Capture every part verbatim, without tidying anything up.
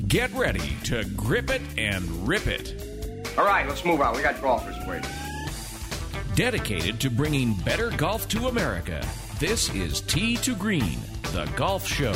Get ready to grip it and rip it. All right, let's move on. We got golfers waiting. Dedicated to bringing better golf to America, this is Tee to Green, the golf show.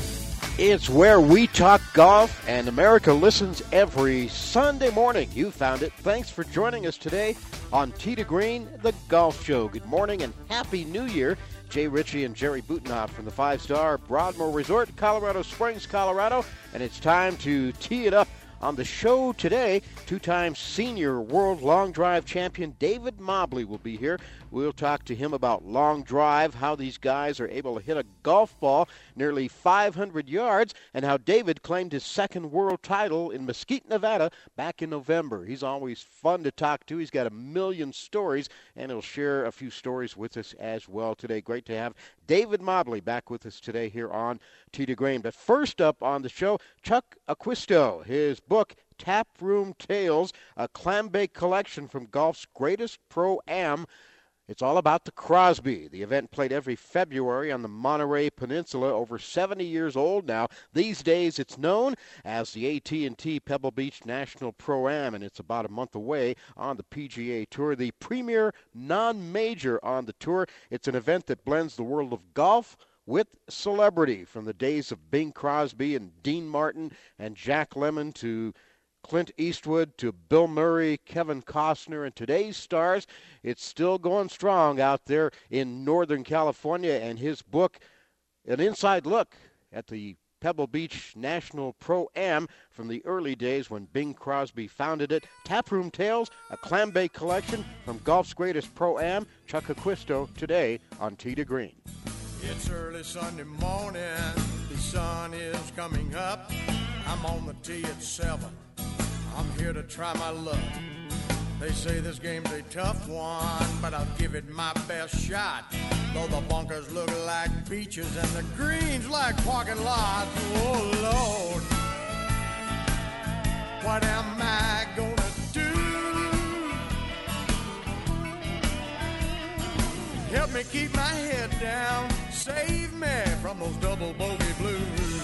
It's where we talk golf, and America listens every Sunday morning. You found it. Thanks for joining us today on Tee to Green, the golf show. Good morning and Happy New Year. Jay Ritchie and Jerry Butenhoff from the five-star Broadmoor Resort, Colorado Springs, Colorado. And it's time to tee it up on the show today. Two-time senior world long drive champion David Mobley will be here. We'll talk to him about long drive, how these guys are able to hit a golf ball nearly five hundred yards, and how David claimed his second world title in Mesquite, Nevada back in November. He's always fun to talk to. He's got a million stories, and he'll share a few stories with us as well today. Great to have David Mobley back with us today here on Tee to Green. But first up on the show, Chuck Acquisto. His book, Taproom Tales, a clam bake collection from golf's greatest pro-am. It's all about the Crosby. The event played every February on the Monterey Peninsula, over seventy years old now. These days it's known as the A T and T Pebble Beach National Pro-Am, and it's about a month away on the P G A Tour, the premier non-major on the tour. It's an event that blends the world of golf with celebrity, from the days of Bing Crosby and Dean Martin and Jack Lemmon to Clint Eastwood to Bill Murray, Kevin Costner, and today's stars. It's still going strong out there in Northern California, and his book, an inside look at the Pebble Beach National Pro-Am from the early days when Bing Crosby founded it. Taproom Tales, a clam bake collection from golf's greatest Pro-Am. Chuck Acquisto today on Tee to Green. It's early Sunday morning, the sun is coming up. I'm on the tee at seven. I'm here to try my luck. They say this game's a tough one, but I'll give it my best shot. Though the bunkers look like beaches and the greens like parking lots. Oh, Lord, what am I gonna do? Help me keep my head down. Save me from those double bogey blues.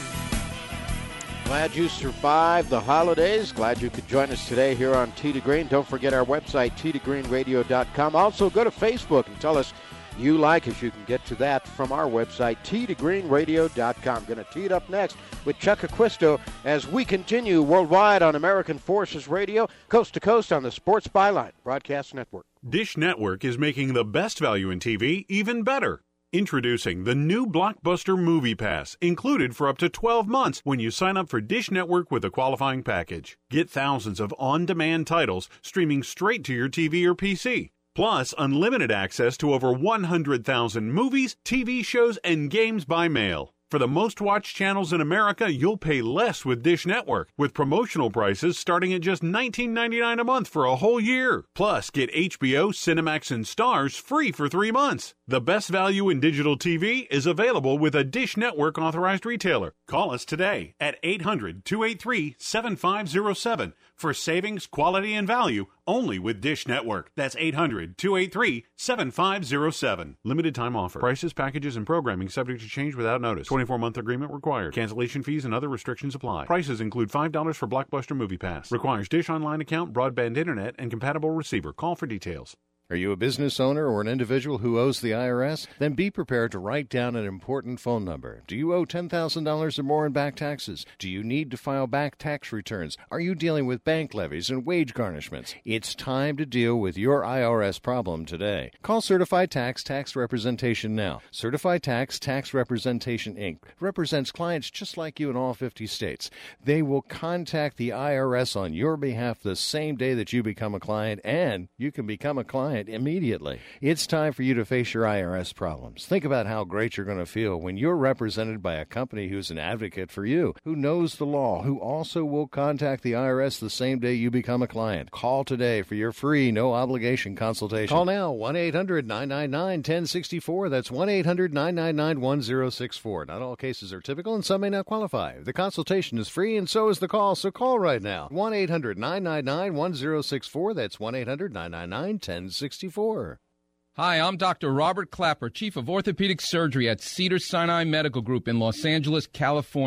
Glad you survived the holidays. Glad you could join us today here on Tee to Green. Don't forget our website, tee to green radio dot com. Also, go to Facebook and tell us you like us. You can get to that from our website, tee to green radio dot com. Going to tee it up next with Chuck Acquisto as we continue worldwide on American Forces Radio, coast to coast on the Sports Byline Broadcast Network. Dish Network is making the best value in T V even better. Introducing the new Blockbuster Movie Pass, included for up to twelve months when you sign up for Dish Network with a qualifying package. Get thousands of on-demand titles streaming straight to your T V or P C. Plus, unlimited access to over one hundred thousand movies, T V shows, and games by mail. For the most watched channels in America, you'll pay less with Dish Network, with promotional prices starting at just nineteen ninety-nine dollars a month for a whole year. Plus, get H B O, Cinemax, and Starz free for three months. The best value in digital T V is available with a Dish Network authorized retailer. Call us today at eight hundred, two eight three, seven five zero seven for savings, quality, and value only with Dish Network. That's eight hundred, two eight three, seven five zero seven. Limited time offer. Prices, packages, and programming subject to change without notice. twenty-four month agreement required. Cancellation fees and other restrictions apply. Prices include five dollars for Blockbuster Movie Pass. Requires Dish Online account, broadband internet, and compatible receiver. Call for details. Are you a business owner or an individual who owes the I R S? Then be prepared to write down an important phone number. Do you owe ten thousand dollars or more in back taxes? Do you need to file back tax returns? Are you dealing with bank levies and wage garnishments? It's time to deal with your I R S problem today. Call Certified Tax Tax Representation now. Certified Tax Tax Representation, Incorporated represents clients just like you in all fifty states. They will contact the I R S on your behalf the same day that you become a client, and you can become a client immediately. It's time for you to face your I R S problems. Think about how great you're going to feel when you're represented by a company who's an advocate for you, who knows the law, who also will contact the I R S the same day you become a client. Call today for your free, no-obligation consultation. Call now, one eight hundred, nine nine nine, one zero six four. That's one eight hundred, nine nine nine, one zero six four. Not all cases are typical, and some may not qualify. The consultation is free, and so is the call, so call right now. one eight hundred, nine nine nine, one zero six four. That's one eight hundred, nine nine nine, one zero six four. Hi, I'm Doctor Robert Clapper, Chief of Orthopedic Surgery at Cedars-Sinai Medical Group in Los Angeles, California.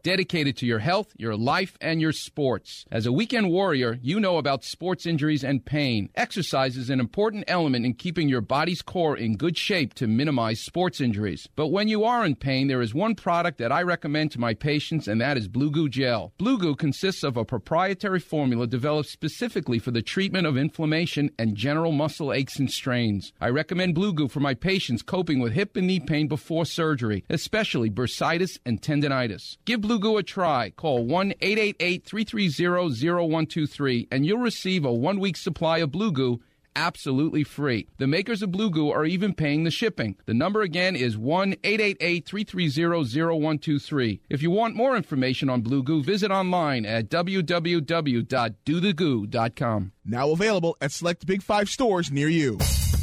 dedicated to your health, your life, and your sports. As a weekend warrior, you know about sports injuries and pain. Exercise is an important element in keeping your body's core in good shape to minimize sports injuries. But when you are in pain, there is one product that I recommend to my patients, and that is Blue Goo Gel. Blue Goo consists of a proprietary formula developed specifically for the treatment of inflammation and general muscle aches and strains. I recommend Blue Goo for my patients coping with hip and knee pain before surgery, especially bursitis and tendinitis. Give Blue Goo a try. Call one eight eight eight, three three zero, zero one two three and you'll receive a one-week supply of Blue Goo absolutely free. The makers of Blue Goo are even paying the shipping. The number again is one eight eight eight, three three zero, zero one two three. If you want more information on Blue Goo, visit online at w w w dot do the goo dot com. Now available at select Big Five stores near you.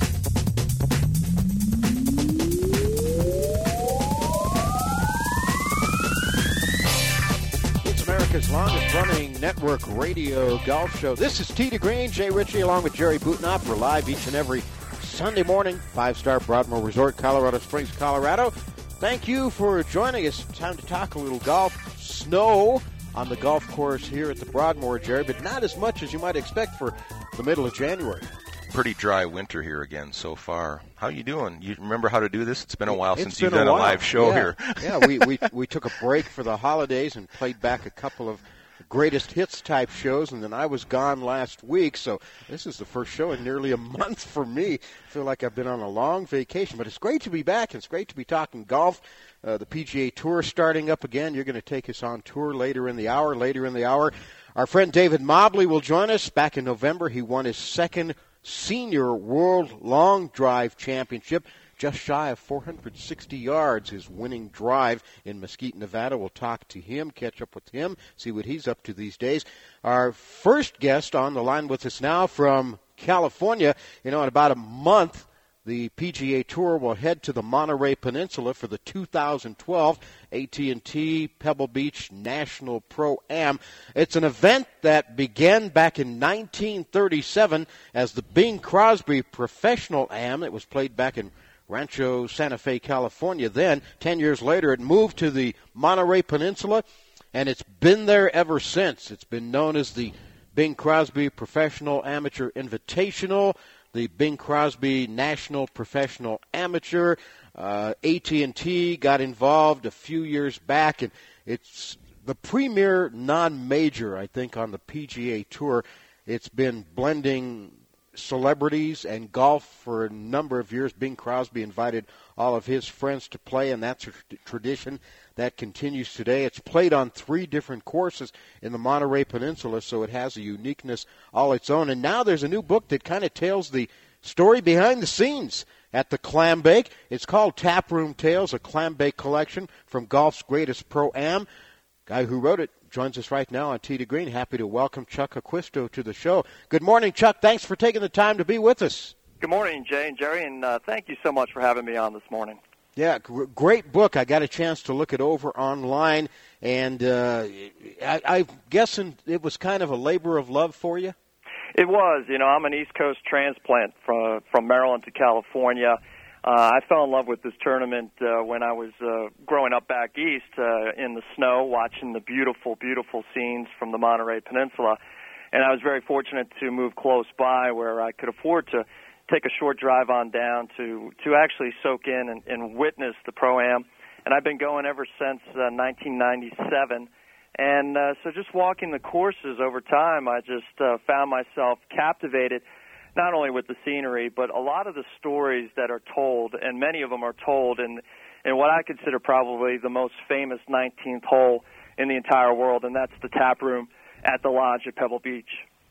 America's longest-running network radio golf show. This is Tee to Green, Jay Ritchie, along with Jerry Butenoff. We're live each and every Sunday morning, five-star Broadmoor Resort, Colorado Springs, Colorado. Thank you for joining us. Time to talk a little golf. Snow on the golf course here at the Broadmoor, Jerry, but not as much as you might expect for the middle of January. Pretty dry winter here again so far. How you doing? You remember how to do this? It's been a while it's since you've done a, a live show yeah. here. yeah, we, we we took a break for the holidays and played back a couple of greatest hits type shows, and then I was gone last week, so this is the first show in nearly a month for me. I feel like I've been on a long vacation, but it's great to be back. It's great to be talking golf. Uh, the P G A Tour starting up again. You're going to take us on tour later in the hour. Later in the hour, our friend David Mobley will join us. Back in November, he won his second Senior World Long Drive Championship, just shy of four hundred sixty yards, his winning drive in Mesquite, Nevada. We'll talk to him, catch up with him, see what he's up to these days. Our first guest on the line with us now from California. You know, in about a month, the P G A Tour will head to the Monterey Peninsula for the two thousand twelve A T and T Pebble Beach National Pro-Am. It's an event that began back in nineteen thirty-seven as the Bing Crosby Professional Am. It was played back in Rancho Santa Fe, California. Then, ten years later, it moved to the Monterey Peninsula, and it's been there ever since. It's been known as the Bing Crosby Professional Amateur Invitational, the Bing Crosby National Professional Amateur. Uh, A T and T got involved a few years back, and it's the premier non-major, I think, on the P G A Tour. It's been blending celebrities and golf for a number of years. Bing Crosby invited all of his friends to play, and that's a t- tradition that continues today. It's played on three different courses in the Monterey Peninsula, so it has a uniqueness all its own. And now there's a new book that kind of tells the story behind the scenes at the Clam Bake. It's called Taproom Tales, a Clam Bake collection from golf's greatest pro-am. Guy who wrote it joins us right now on Tee to Green. Happy to welcome Chuck Acquisto to the show. Good morning, Chuck. Thanks for taking the time to be with us. Good morning, Jay and Jerry, and uh, thank you so much for having me on this morning. Yeah, gr- great book. I got a chance to look it over online, and uh, I, I'm guessing it was kind of a labor of love for you? It was. You know, I'm an East Coast transplant from, from Maryland to California. Uh, I fell in love with this tournament uh, when I was uh, growing up back east uh, in the snow, watching the beautiful, beautiful scenes from the Monterey Peninsula. And I was very fortunate to move close by where I could afford to take a short drive on down to, to actually soak in and, and witness the Pro-Am. And I've been going ever since uh, nineteen ninety-seven. And uh, so just walking the courses over time, I just uh, found myself captivated not only with the scenery, but a lot of the stories that are told, and many of them are told in, in what I consider probably the most famous nineteenth hole in the entire world, and that's the tap room at the Lodge at Pebble Beach.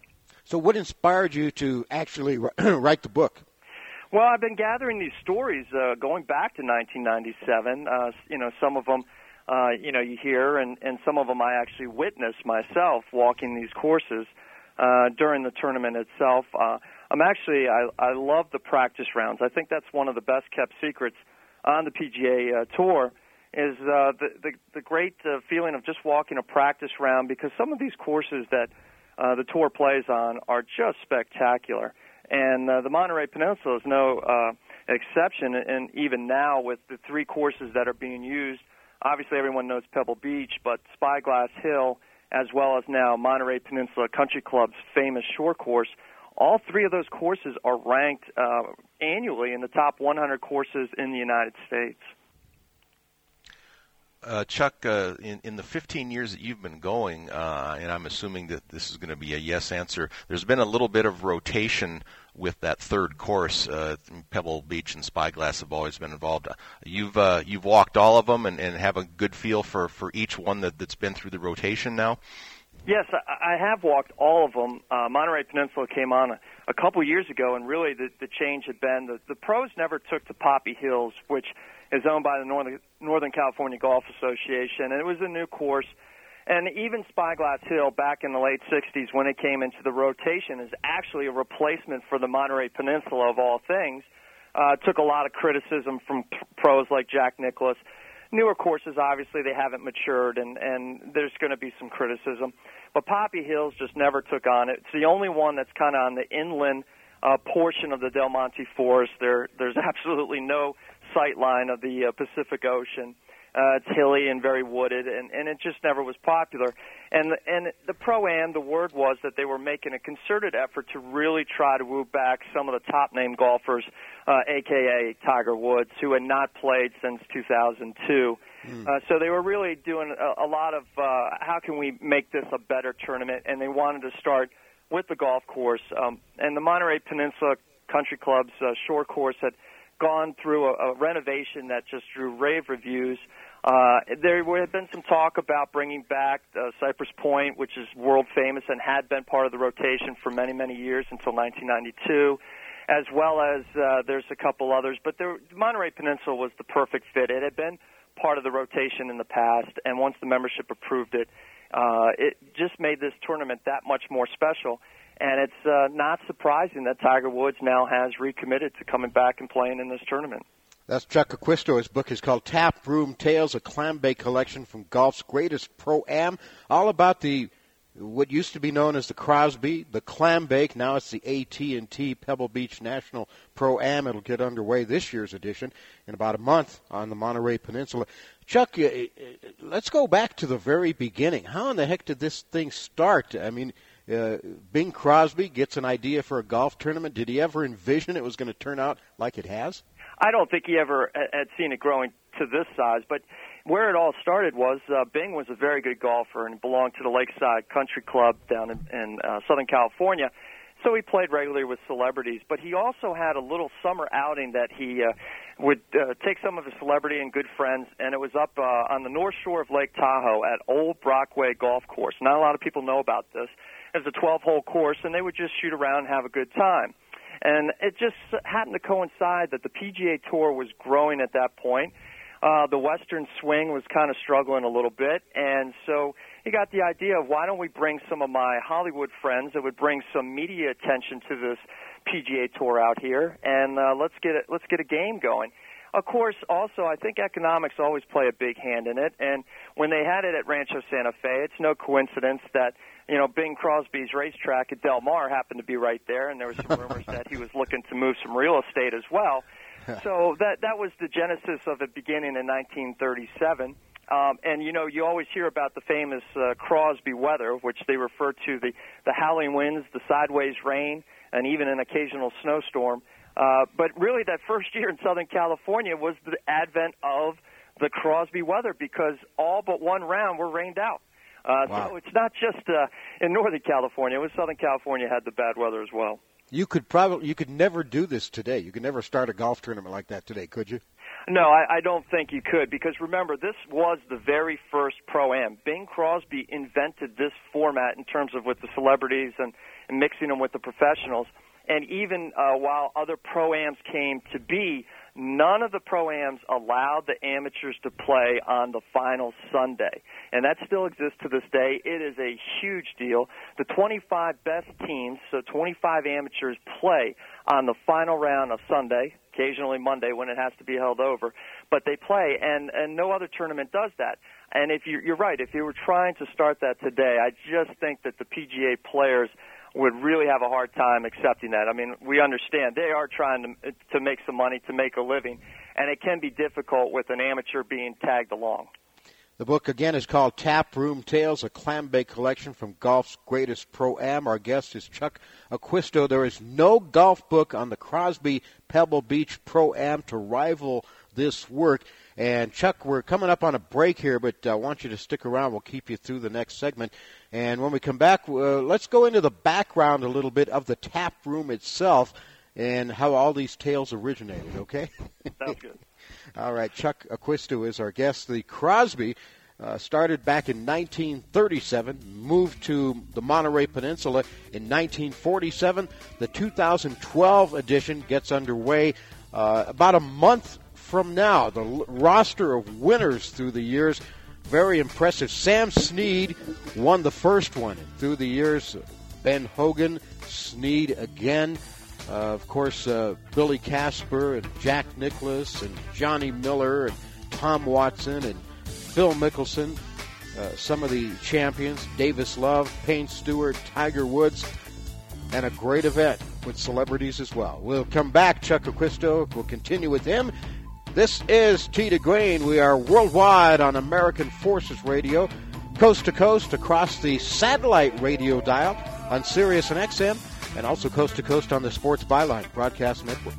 So what inspired you to actually write the book? Well, I've been gathering these stories uh, going back to nineteen ninety-seven. Uh, you know, some of them, uh, you know, you hear, and, and some of them I actually witnessed myself walking these courses uh, during the tournament itself. Uh, I'm actually, I, I love the practice rounds. I think that's one of the best-kept secrets on the P G A uh, Tour is uh, the, the, the great uh, feeling of just walking a practice round, because some of these courses that uh, the Tour plays on are just spectacular. And uh, the Monterey Peninsula is no uh, exception, and even now with the three courses that are being used obviously everyone knows Pebble Beach, but Spyglass Hill, as well as now Monterey Peninsula Country Club's famous shore course, all three of those courses are ranked uh, annually in the top one hundred courses in the United States. Uh, Chuck, uh, in, in the fifteen years that you've been going, uh, and I'm assuming that this is going to be a yes answer, there's been a little bit of rotation with that third course. Uh, Pebble Beach and Spyglass have always been involved. You've uh, you've walked all of them and, and have a good feel for, for each one that, that's been through the rotation now? Yes, I, I have walked all of them. Uh, Monterey Peninsula came on a, a couple years ago, and really the, the change had been the, the pros never took to Poppy Hills, which is owned by the Northern, Northern California Golf Association, and it was a new course. And even Spyglass Hill, back in the late sixties when it came into the rotation, is actually a replacement for the Monterey Peninsula of all things. Uh, took a lot of criticism from p- pros like Jack Nicklaus. Newer courses, obviously, they haven't matured, and, and there's going to be some criticism. But Poppy Hills just never took on it. It's the only one that's kind of on the inland uh, portion of the Del Monte Forest. There, there's absolutely no sight line of the uh, Pacific Ocean. Uh, it's hilly and very wooded, and, and it just never was popular. And the, and the Pro-Am, the word was that they were making a concerted effort to really try to woo back some of the top-name golfers, uh, a k a. Tiger Woods, who had not played since two thousand two. Mm. Uh, so they were really doing a, a lot of uh, how can we make this a better tournament, and they wanted to start with the golf course. Um, and the Monterey Peninsula Country Club's uh, shore course had gone through a, a renovation that just drew rave reviews. Uh, there had been some talk about bringing back uh, Cypress Point, which is world famous and had been part of the rotation for many, many years until nineteen ninety-two, as well as uh, there's a couple others. But there, Monterey Peninsula was the perfect fit. It had been part of the rotation in the past, and once the membership approved it, uh, it just made this tournament that much more special. And it's uh, not surprising that Tiger Woods now has recommitted to coming back and playing in this tournament. That's Chuck Acquisto. His book is called Tap Room Tales, a clam bake collection from golf's greatest Pro-Am, all about the what used to be known as the Crosby, the clam bake. Now it's the A T and T Pebble Beach National Pro-Am. It'll get underway this year's edition in about a month on the Monterey Peninsula. Chuck, let's go back to the very beginning. How in the heck did this thing start? I mean, uh, Bing Crosby gets an idea for a golf tournament. Did he ever envision it was going to turn out like it has? I don't think he ever had seen it growing to this size, but where it all started was uh, Bing was a very good golfer and belonged to the Lakeside Country Club down in, in uh, Southern California, so he played regularly with celebrities. But he also had a little summer outing that he uh, would uh, take some of his celebrity and good friends, and it was up uh, on the north shore of Lake Tahoe at Old Brockway Golf Course. Not a lot of people know about this. It's a twelve-hole course, and they would just shoot around and have a good time. And it just happened to coincide that the P G A Tour was growing at that point. Uh, the Western swing was kind of struggling a little bit, and so he got the idea of why don't we bring some of my Hollywood friends that would bring some media attention to this P G A Tour out here, and uh, let's get it, let's get a game going. Of course, also, I think economics always play a big hand in it, and when they had it at Rancho Santa Fe, it's no coincidence that, you know, Bing Crosby's racetrack at Del Mar happened to be right there, and there were some rumors that he was looking to move some real estate as well. So that that was the genesis of it beginning in nineteen thirty-seven. Um, and, you know, you always hear about the famous uh, Crosby weather, which they refer to the, the howling winds, the sideways rain, and even an occasional snowstorm. Uh, but really that first year in Southern California was the advent of the Crosby weather because all but one round were rained out. Uh, wow. So it's not just uh, in Northern California. It was Southern California had the bad weather as well. You could probably you could never do this today. You could never start a golf tournament like that today, could you? No, I, I don't think you could because, remember, this was the very first Pro-Am. Bing Crosby invented this format in terms of with the celebrities and, and mixing them with the professionals. And even uh, while other Pro-Ams came to be, none of the Pro-Ams allowed the amateurs to play on the final Sunday. And that still exists to this day. It is a huge deal. The twenty-five best teams, so twenty-five amateurs, play on the final round of Sunday, occasionally Monday when it has to be held over. But they play, and, and no other tournament does that. And if you, you're right, if you were trying to start that today, I just think that the P G A players would really have a hard time accepting that. I mean, we understand they are trying to to make some money, to make a living, and it can be difficult with an amateur being tagged along. The book, again, is called Tap Room Tales, a clam bake collection from golf's greatest pro-am. Our guest is Chuck Acquisto. There is no golf book on the Crosby Pebble Beach Pro-Am to rival this work. And, Chuck, we're coming up on a break here, but I want you to stick around. We'll keep you through the next segment. And when we come back, uh, let's go into the background a little bit of the tap room itself and how all these tales originated, okay? Sounds good. All right, Chuck Acquisto is our guest. The Crosby uh, started back in nineteen thirty-seven, moved to the Monterey Peninsula in nineteen forty-seven. The two thousand twelve edition gets underway uh, about a month from now. The l- roster of winners through the years, very impressive. Sam Snead won the first one. Through the years, Ben Hogan, Snead again. Uh, of course, uh, Billy Casper and Jack Nicklaus and Johnny Miller and Tom Watson and Phil Mickelson, uh, some of the champions, Davis Love, Payne Stewart, Tiger Woods, and a great event with celebrities as well. We'll come back. Chuck Acquisto, we'll continue with him. This is Tee to Green. We are worldwide on American Forces Radio, coast to coast across the satellite radio dial on Sirius and X M, and also coast to coast on the Sports Byline Broadcast Network.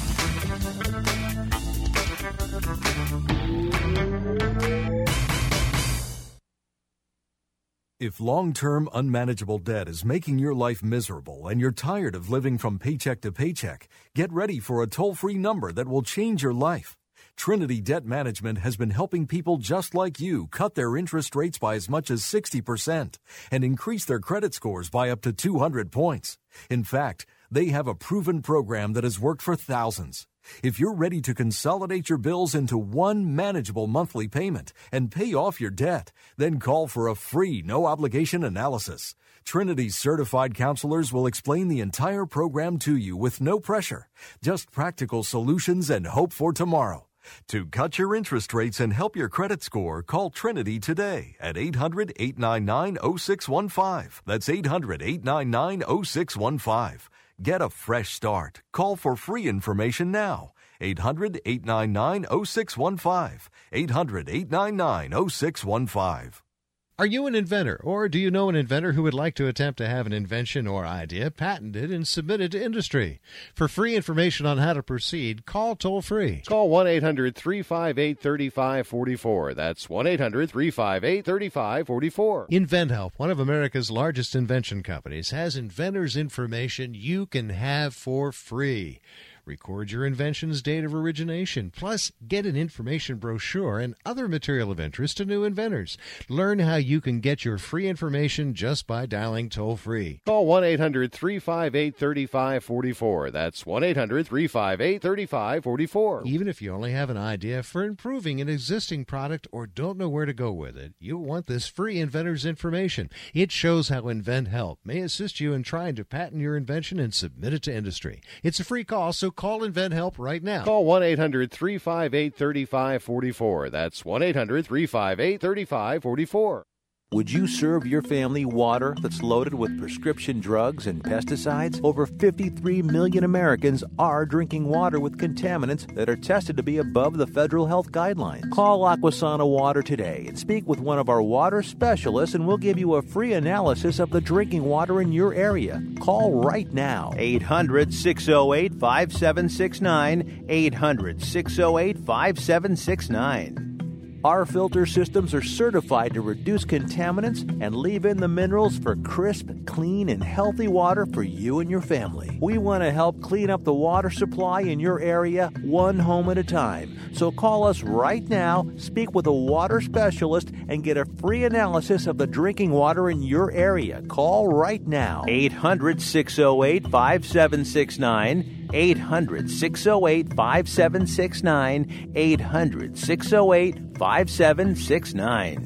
If long-term unmanageable debt is making your life miserable and you're tired of living from paycheck to paycheck, get ready for a toll-free number that will change your life. Trinity Debt Management has been helping people just like you cut their interest rates by as much as sixty percent and increase their credit scores by up to two hundred points. In fact, they have a proven program that has worked for thousands. If you're ready to consolidate your bills into one manageable monthly payment and pay off your debt, then call for a free, no-obligation analysis. Trinity's certified counselors will explain the entire program to you with no pressure, just practical solutions and hope for tomorrow. To cut your interest rates and help your credit score, call Trinity today at eight hundred, eight nine nine, oh six one five. That's eight hundred, eight nine nine, oh six one five. Get a fresh start. Call for free information now. eight hundred, eight nine nine, oh six one five. eight hundred, eight nine nine, oh six one five. Are you an inventor, or do you know an inventor who would like to attempt to have an invention or idea patented and submitted to industry? For free information on how to proceed, call toll-free. Call one eight hundred, three five eight, three five four four. That's one eight hundred, three five eight, three five four four. InventHelp, one of America's largest invention companies, has inventors' information you can have for free. Record your invention's date of origination, plus get an information brochure and other material of interest to new inventors. Learn how you can get your free information just by dialing toll-free. Call one eight hundred, three five eight, three five four four. That's one eight hundred, three five eight, three five four four. Even if you only have an idea for improving an existing product or don't know where to go with it, you'll want this free inventor's information. It shows how InventHelp may assist you in trying to patent your invention and submit it to industry. It's a free call, so call InventHelp right now. Call one eight hundred, three five eight, three five four four. That's one eight hundred, three five eight, three five four four. Would you serve your family water that's loaded with prescription drugs and pesticides? Over fifty-three million Americans are drinking water with contaminants that are tested to be above the federal health guidelines. Call Aquasana Water today and speak with one of our water specialists, and we'll give you a free analysis of the drinking water in your area. Call right now. eight hundred, six oh eight, five seven six nine. eight hundred, six oh eight, five seven six nine. Our filter systems are certified to reduce contaminants and leave in the minerals for crisp, clean, and healthy water for you and your family. We want to help clean up the water supply in your area one home at a time. So call us right now, speak with a water specialist, and get a free analysis of the drinking water in your area. Call right now. eight hundred, six oh eight, five seven six nine. eight hundred, six oh eight, five seven six nine. eight hundred, six oh eight, five seven six nine.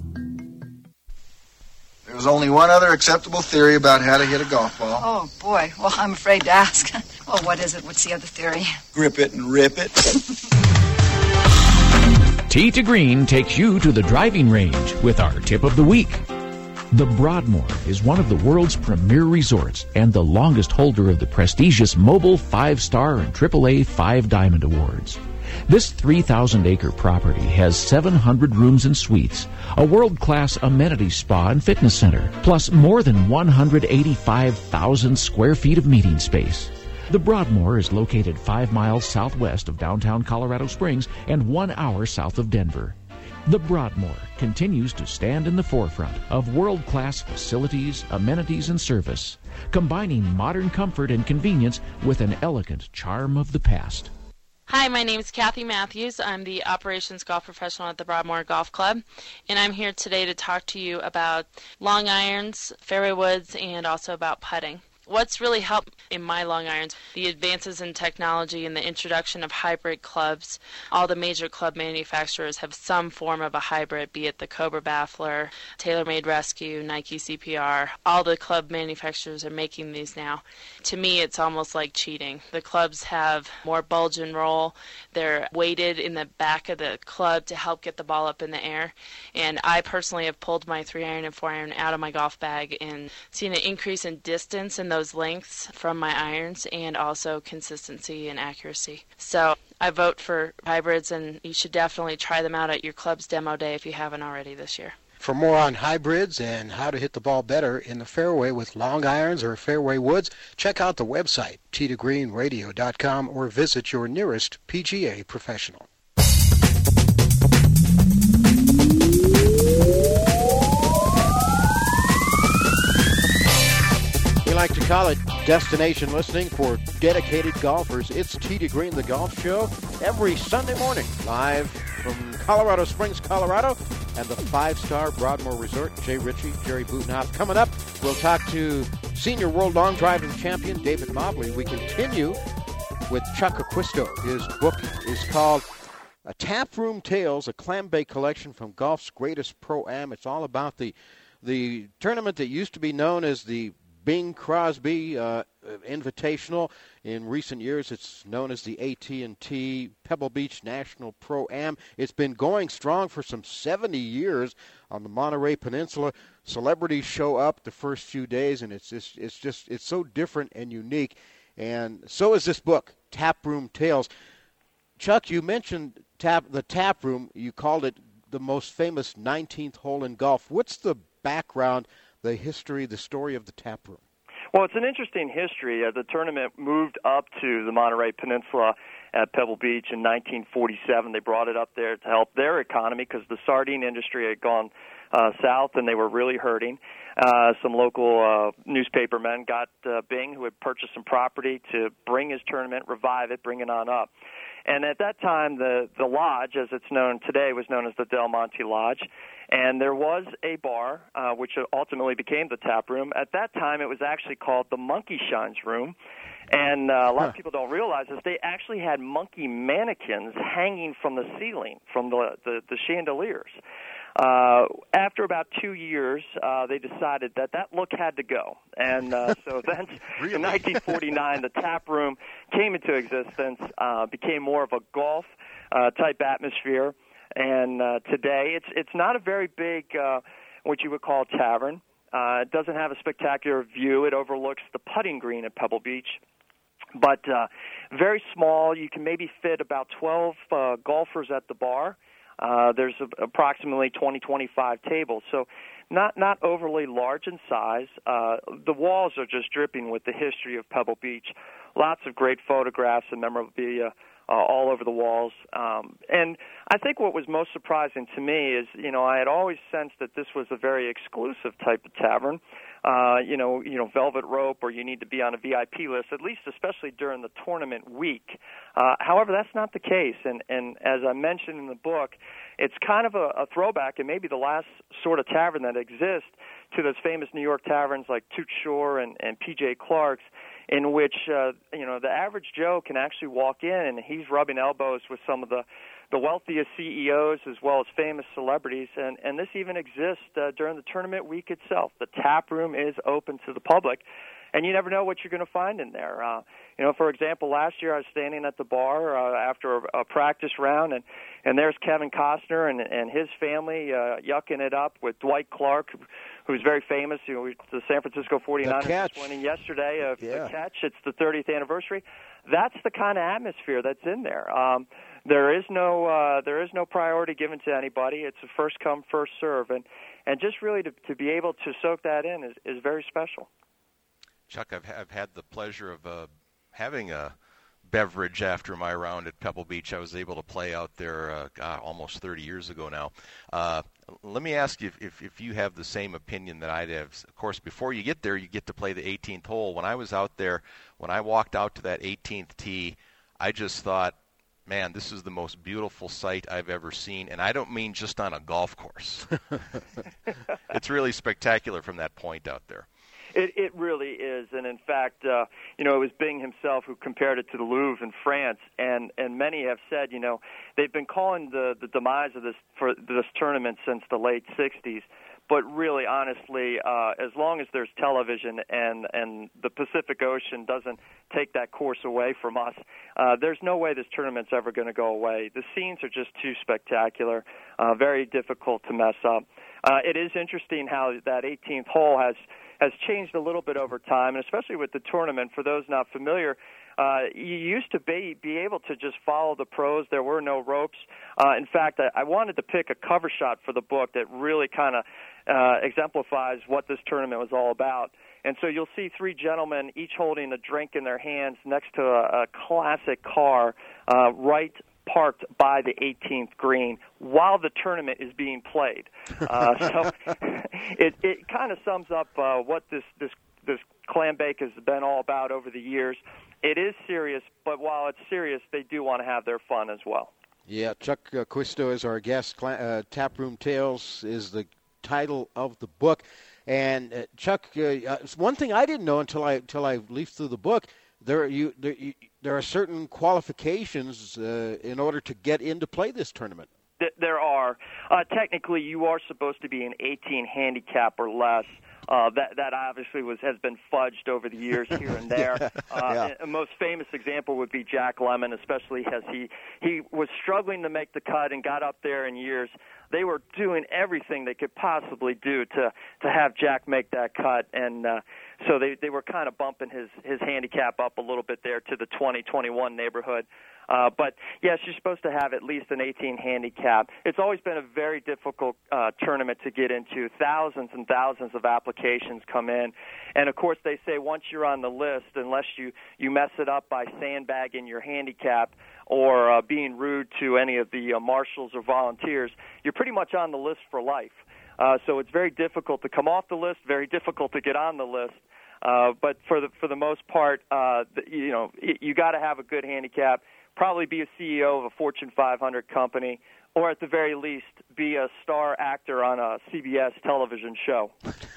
There's only one other acceptable theory about how to hit a golf ball. Oh, boy. Well, I'm afraid to ask. Well, what is it? What's the other theory? Grip it and rip it. Tee to Green takes you to the driving range with our tip of the week. The Broadmoor is one of the world's premier resorts and the longest holder of the prestigious Mobile five-Star and triple A five Diamond Awards. This three thousand acre property has seven hundred rooms and suites, a world-class amenity spa and fitness center, plus more than one hundred eighty-five thousand square feet of meeting space. The Broadmoor is located five miles southwest of downtown Colorado Springs and one hour south of Denver. The Broadmoor continues to stand in the forefront of world-class facilities, amenities, and service, combining modern comfort and convenience with an elegant charm of the past. Hi, my name is Kathy Matthews. I'm the operations golf professional at the Broadmoor Golf Club, and I'm here today to talk to you about long irons, fairway woods, and also about putting. What's really helped in my long irons, the advances in technology and the introduction of hybrid clubs. All the major club manufacturers have some form of a hybrid, be it the Cobra Baffler, TaylorMade Rescue, Nike C P R. All the club manufacturers are making these now. To me, it's almost like cheating. The clubs have more bulge and roll. They're weighted in the back of the club to help get the ball up in the air. And I personally have pulled my three iron and four iron out of my golf bag and seen an increase in distance in those lengths from my irons, and also consistency and accuracy. So I vote for hybrids, and you should definitely try them out at your club's demo day if you haven't already this year. For more on hybrids and how to hit the ball better in the fairway with long irons or fairway woods, check out the website, tee to green radio dot com, or visit your nearest P G A professional. We like to call it destination listening for dedicated golfers. It's Tee to Green, the golf show, every Sunday morning, live from Colorado Springs, Colorado, and the five-star Broadmoor Resort. Jay Ritchie, Jerry Butenhoff. Coming up, we'll talk to senior world long driving champion David Mobley. We continue with Chuck Acquisto. His book is called A Taproom Tales, a Clam Bake collection from golf's greatest pro-am. It's all about the the tournament that used to be known as the Bing Crosby uh, Invitational. In recent years, it's known as the A T and T Pebble Beach National Pro-Am. It's been going strong for some seventy years on the Monterey Peninsula. Celebrities show up the first few days, and it's just, it's just it's so different and unique. And so is this book, Taproom Tales. Chuck, you mentioned tap the tap room. You called it the most famous nineteenth hole in golf. What's the background, the history, the story of the tap room? Well, it's an interesting history. Uh, the tournament moved up to the Monterey Peninsula at Pebble Beach in nineteen forty-seven. They brought it up there to help their economy because the sardine industry had gone uh, south and they were really hurting. Uh, some local uh, newspaper men got uh, Bing, who had purchased some property, to bring his tournament, revive it, bring it on up. And at that time, the, the lodge, as it's known today, was known as the Del Monte Lodge. And there was a bar, uh, which ultimately became the tap room. At that time, it was actually called the Monkey Shines Room. And uh, a lot huh. of people don't realize this. They actually had monkey mannequins hanging from the ceiling, from the, the, the chandeliers. Uh, after about two years, uh, they decided that that look had to go. And uh, so then really? in nineteen forty-nine, the tap room came into existence, uh, became more of a golf uh, type atmosphere. And uh, today, it's it's not a very big, uh, what you would call a tavern. Uh, it doesn't have a spectacular view. It overlooks the putting green at Pebble Beach. But uh, very small. You can maybe fit about twelve uh, golfers at the bar. Uh, there's a, approximately twenty, twenty-five tables, so not not overly large in size. Uh, the walls are just dripping with the history of Pebble Beach. Lots of great photographs and memorabilia uh, all over the walls. Um, and I think what was most surprising to me is, you know, I had always sensed that this was a very exclusive type of tavern. Uh, you know, you know, velvet rope, or you need to be on a V I P list, at least especially during the tournament week. Uh, however, that's not the case, and, and as I mentioned in the book, it's kind of a, a throwback, and maybe the last sort of tavern that exists to those famous New York taverns like Toots Shor and, and P J Clark's, in which, uh, you know, the average Joe can actually walk in and he's rubbing elbows with some of the the wealthiest C E Os as well as famous celebrities, and, and this even exists uh, during the tournament week itself. The tap room is open to the public, and you never know what you're going to find in there. Uh, you know, for example, last year I was standing at the bar uh, after a, a practice round, and, and there's Kevin Costner and, and his family uh, yucking it up with Dwight Clark, who, who's very famous. You know, the San Francisco forty-niners just winning yesterday. Uh, yeah. The catch. It's the thirtieth anniversary. That's the kind of atmosphere that's in there. Um, There is no uh, there is no priority given to anybody. It's a first come, first serve, and and just really to to be able to soak that in is, is very special. Chuck, I've I've had the pleasure of uh, having a beverage after my round at Pebble Beach. I was able to play out there uh, God, almost thirty years ago now. Uh, let me ask you if, if if you have the same opinion that I have. Of course, before you get there, you get to play the eighteenth hole. When I was out there, when I walked out to that eighteenth tee, I just thought, man, this is the most beautiful sight I've ever seen, and I don't mean just on a golf course. It's really spectacular from that point out there. It, it really is, and in fact, uh, you know, it was Bing himself who compared it to the Louvre in France, and, and many have said, you know, they've been calling the, the demise of this for this tournament since the late sixties. But really, honestly, uh, as long as there's television and, and the Pacific Ocean doesn't take that course away from us, uh, there's no way this tournament's ever going to go away. The scenes are just too spectacular, uh, very difficult to mess up. Uh, it is interesting how that eighteenth hole has has changed a little bit over time, and especially with the tournament. For those not familiar, uh, you used to be, be able to just follow the pros. There were no ropes. Uh, in fact, I, I wanted to pick a cover shot for the book that really kind of uh, exemplifies what this tournament was all about. And so you'll see three gentlemen, each holding a drink in their hands next to a, a classic car uh, right parked by the eighteenth green while the tournament is being played. Uh, so it, it kind of sums up uh, what this, this, this clam bake has been all about over the years. It is serious, but while it's serious, they do want to have their fun as well. Yeah, Chuck uh, Quisto is our guest. Uh, Taproom Tales is the title of the book. And uh, Chuck, uh, one thing I didn't know until I until I leafed through the book, there you there, you, there are certain qualifications uh, in order to get in to play this tournament. There are. Uh, technically, you are supposed to be an eighteen handicap or less. Uh, that that obviously was has been fudged over the years here and there. yeah. Uh, yeah. A most famous example would be Jack Lemmon, especially as he he was struggling to make the cut and got up there in years. They were doing everything they could possibly do to to have Jack make that cut, and uh, so they they were kind of bumping his his handicap up a little bit there to the twenty, twenty-one neighborhood. Uh, but, yes, you're supposed to have at least an eighteen handicap. It's always been a very difficult uh, tournament to get into. Thousands and thousands of applications come in. And, of course, they say once you're on the list, unless you, you mess it up by sandbagging your handicap or uh, being rude to any of the uh, marshals or volunteers, you're pretty much on the list for life. Uh, so it's very difficult to come off the list, very difficult to get on the list. Uh, but for the for the most part, uh, the, you know, you got to have a good handicap. Probably be a C E O of a Fortune five hundred company, or at the very least, be a star actor on a C B S television show.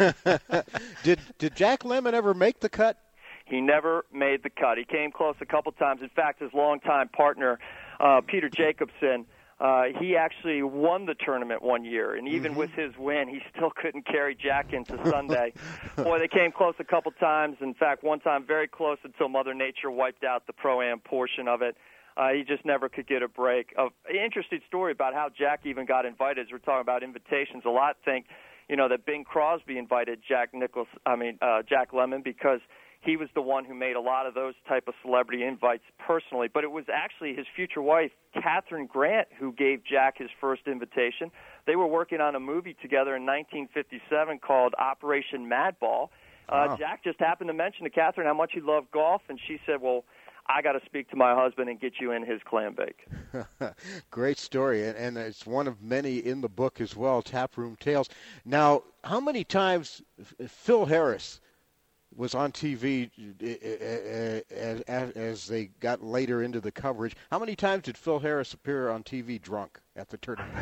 did did Jack Lemmon ever make the cut? He never made the cut. He came close a couple times. In fact, his longtime partner, uh, Peter Jacobson, uh, he actually won the tournament one year, and even mm-hmm. with his win, he still couldn't carry Jack into Sunday. Boy, they came close a couple times. In fact, one time very close until Mother Nature wiped out the Pro-Am portion of it. Uh, he just never could get a break. Uh, interesting story about how Jack even got invited. As we're talking about invitations, a lot think, you know, that Bing Crosby invited Jack Nichols. I mean, uh, Jack Lemmon, because he was the one who made a lot of those type of celebrity invites personally. But it was actually his future wife, Catherine Grant, who gave Jack his first invitation. They were working on a movie together in nineteen fifty-seven called Operation Madball. Uh, wow. Jack just happened to mention to Catherine how much he loved golf, and she said, well, I got to speak to my husband and get you in his clam bake. Great story, and, and it's one of many in the book as well, Taproom Tales. Now, how many times Phil Harris was on T V as, as they got later into the coverage? How many times did Phil Harris appear on T V drunk at the tournament?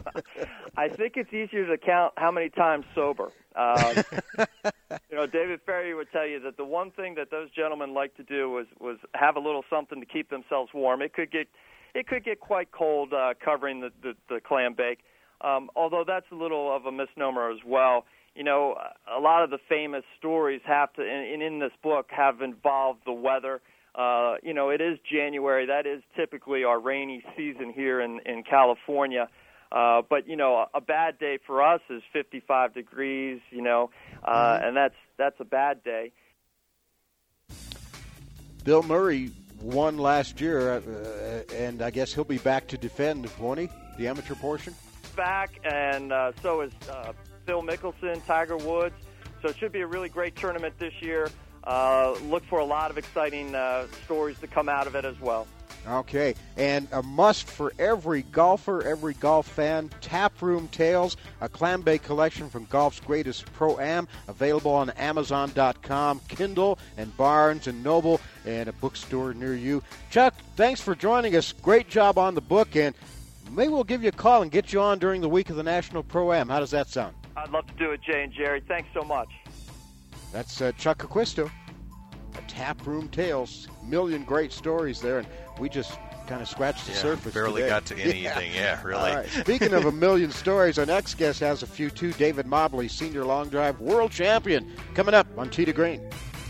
I think it's easier to count how many times sober. Uh, you know, David Ferrier would tell you that the one thing that those gentlemen like to do was, was have a little something to keep themselves warm. It could get it could get quite cold uh, covering the, the, the clam bake, um, although that's a little of a misnomer as well. You know, a lot of the famous stories have to, and in this book, have involved the weather. Uh, you know, it is January. That is typically our rainy season here in, in California. Uh, but, you know, a, a bad day for us is fifty-five degrees, you know, uh, and that's that's a bad day. Bill Murray won last year, uh, and I guess he'll be back to defend, won't he, the amateur portion? Back, and uh, so is uh, Phil Mickelson, Tiger Woods. So it should be a really great tournament this year. Uh, look for a lot of exciting uh, stories to come out of it as well. Okay, and a must for every golfer, every golf fan, Taproom Tales, a clam bake collection from golf's greatest pro-am, available on Amazon dot com, Kindle, and Barnes and Noble, and a bookstore near you. Chuck, thanks for joining us. Great job on the book, and maybe we'll give you a call and get you on during the week of the National Pro-Am. How does that sound? I'd love to do it, Jay and Jerry. Thanks so much. That's uh, Chuck Acquisto, a Taproom Tales. Million great stories there, and we just kind of scratched the yeah, surface barely today. got to anything. Yeah, yeah really. All right. Speaking of a million stories, our next guest has a few too. David Mobley, senior long drive world champion, coming up on Tee to Green.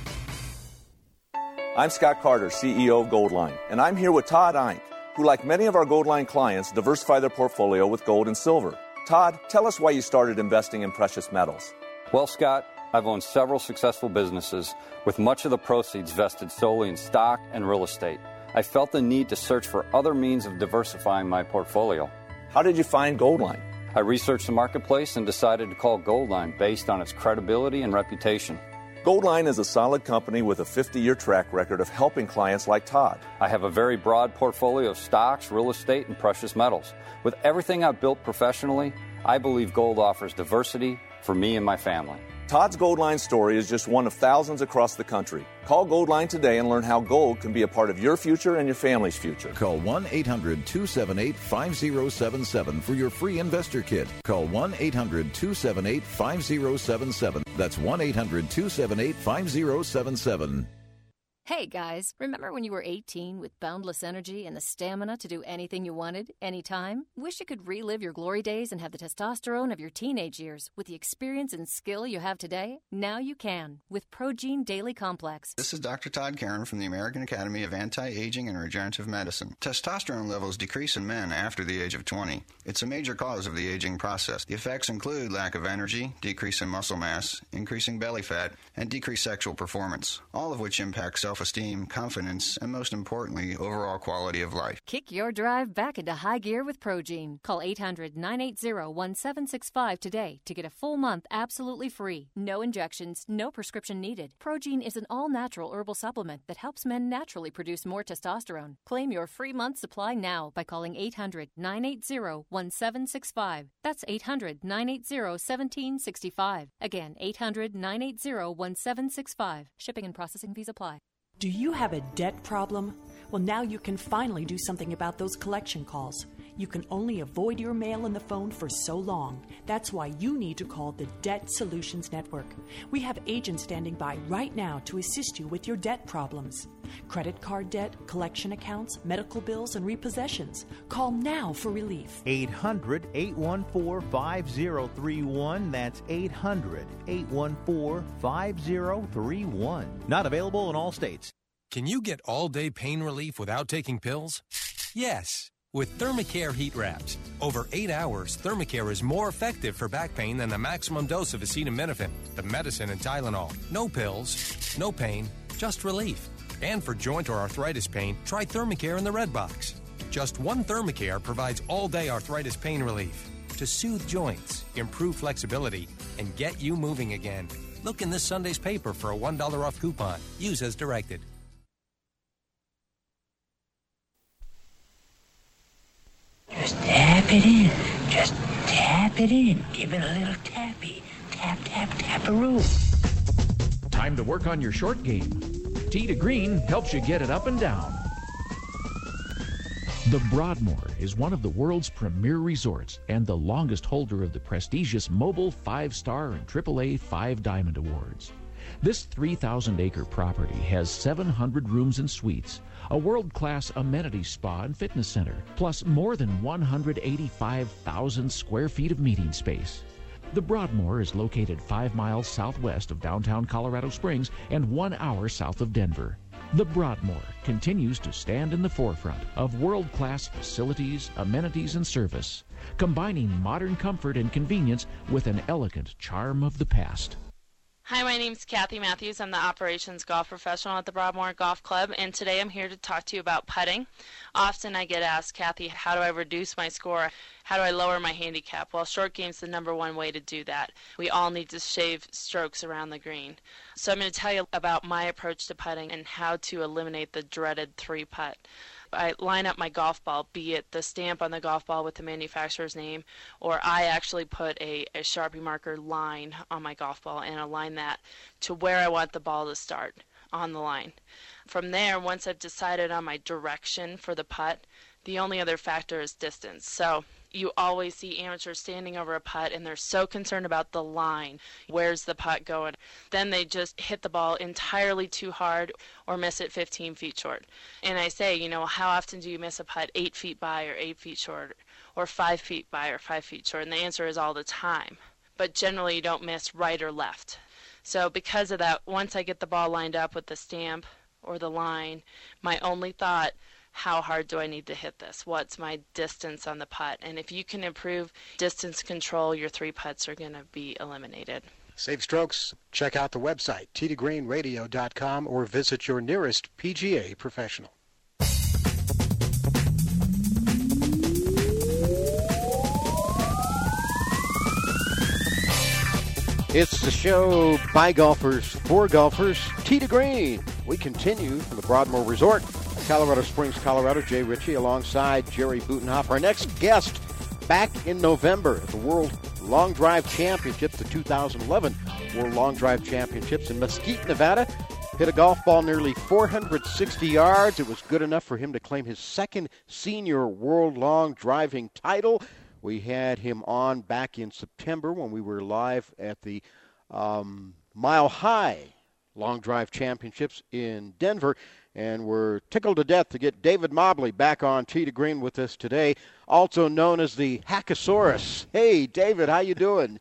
I'm Scott Carter, C E O of Goldline, and I'm here with Todd Eink, who, like many of our Goldline clients, diversify their portfolio with gold and silver. Todd, tell us why you started investing in precious metals. Well, Scott, I've owned several successful businesses with much of the proceeds vested solely in stock and real estate. I felt the need to search for other means of diversifying my portfolio. How did you find Goldline? I researched the marketplace and decided to call Goldline based on its credibility and reputation. Goldline is a solid company with a fifty-year track record of helping clients like Todd. I have a very broad portfolio of stocks, real estate, and precious metals. With everything I've built professionally, I believe gold offers diversity for me and my family. Todd's Goldline story is just one of thousands across the country. Call Goldline today and learn how gold can be a part of your future and your family's future. Call one eight hundred two seven eight five zero seven seven for your free investor kit. Call one eight hundred two seven eight five zero seven seven. That's one eight hundred two seven eight five zero seven seven. Hey guys, remember when you were eighteen with boundless energy and the stamina to do anything you wanted, anytime? Wish you could relive your glory days and have the testosterone of your teenage years with the experience and skill you have today? Now you can with Progene Daily Complex. This is Doctor Todd Karen from the American Academy of Anti-Aging and Regenerative Medicine. Testosterone levels decrease in men after the age of twenty. It's a major cause of the aging process. The effects include lack of energy, decrease in muscle mass, increasing belly fat, and decreased sexual performance, all of which impact self self-esteem, confidence, and most importantly, overall quality of life. Kick your drive back into high gear with Progene. Call eight hundred nine eight zero one seven six five today to get a full month absolutely free. No injections, no prescription needed. Progene is an all-natural herbal supplement that helps men naturally produce more testosterone. Claim your free month supply now by calling eight hundred nine eight zero one seven six five. That's eight hundred nine eight zero one seven six five. Again, eight hundred nine eight zero one seven six five. Shipping and processing fees apply. Do you have a debt problem? Well, now you can finally do something about those collection calls. You can only avoid your mail and the phone for so long. That's why you need to call the Debt Solutions Network. We have agents standing by right now to assist you with your debt problems. Credit card debt, collection accounts, medical bills, and repossessions. Call now for relief. eight hundred eight one four five zero three one. That's eight hundred eight one four five zero three one. Not available in all states. Can you get all-day pain relief without taking pills? Yes, with Thermacare Heat Wraps. Over eight hours, Thermacare is more effective for back pain than the maximum dose of acetaminophen, the medicine, and Tylenol. No pills, no pain, just relief. And for joint or arthritis pain, try Thermacare in the red box. Just one Thermacare provides all-day arthritis pain relief to soothe joints, improve flexibility, and get you moving again. Look in this Sunday's paper for a one dollar off coupon. Use as directed. Just tap it in. Just tap it in. Give it a little tappy. Tap, tap, tap-a-roo. Time to work on your short game. Tee to Green helps you get it up and down. The Broadmoor is one of the world's premier resorts and the longest holder of the prestigious Mobile five-star and triple A five Diamond Awards. This three thousand acre property has seven hundred rooms and suites, a world-class amenity spa and fitness center, plus more than one hundred eighty-five thousand square feet of meeting space. The Broadmoor is located five miles southwest of downtown Colorado Springs and one hour south of Denver. The Broadmoor continues to stand in the forefront of world-class facilities, amenities, and service, combining modern comfort and convenience with an elegant charm of the past. Hi, my name's Kathy Matthews. I'm the operations golf professional at the Broadmoor Golf Club, and today I'm here to talk to you about putting. Often I get asked, Kathy, how do I reduce my score? How do I lower my handicap? Well, short game's the number one way to do that. We all need to shave strokes around the green. So I'm going to tell you about my approach to putting and how to eliminate the dreaded three-putt. I line up my golf ball, be it the stamp on the golf ball with the manufacturer's name, or I actually put a, a Sharpie marker line on my golf ball and align that to where I want the ball to start on the line. From there, once I've decided on my direction for the putt, the only other factor is distance. So you always see amateurs standing over a putt and they're so concerned about the line. Where's the putt going? Then they just hit the ball entirely too hard or miss it fifteen feet short. And I say, you know, how often do you miss a putt eight feet by or eight feet short or five feet by or five feet short? And the answer is all the time. But generally you don't miss right or left. So because of that, once I get the ball lined up with the stamp or the line, my only thought, how hard do I need to hit this? What's my distance on the putt? And if you can improve distance control, your three putts are going to be eliminated. Save strokes. Check out the website, tee to green radio dot com, or visit your nearest P G A professional. It's the show by golfers, for golfers, Tee to Green. We continue from the Broadmoor Resort, Colorado Springs, Colorado. Jay Ritchie alongside Jerry Butenhoff. Our next guest back in November at the World Long Drive Championships, the two thousand eleven World Long Drive Championships in Mesquite, Nevada. Hit a golf ball nearly four hundred sixty yards. It was good enough for him to claim his second senior World Long Driving title. We had him on back in September when we were live at the um, Mile High Long Drive Championships in Denver, and we're tickled to death to get David Mobley back on Tee to Green with us today, also known as the Hackosaurus. Hey, David, how you doing?